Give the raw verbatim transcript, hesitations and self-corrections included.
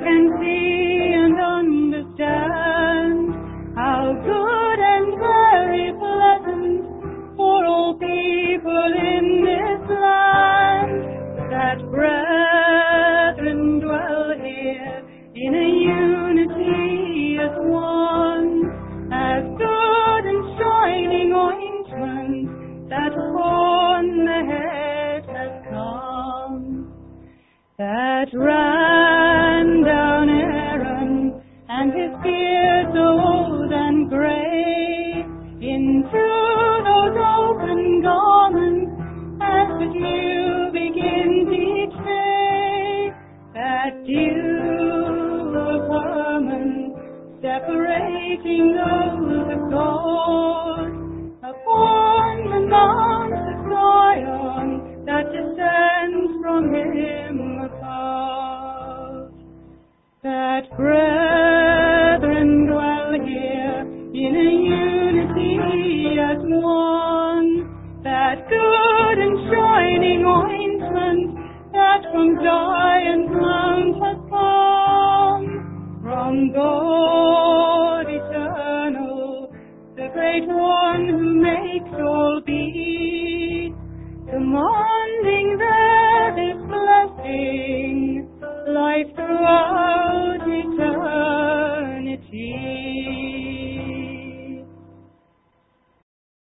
can see and understand how good and very pleasant for all people in this land that brethren dwell here in a unity as one, as good and shining ointment that upon the head has come, that ran down Aaron and his beard so old and grey into those open garments as the dew begins each day, that dew of Hermon separating those of God upon the Mount of Zion that descends from him above, that breath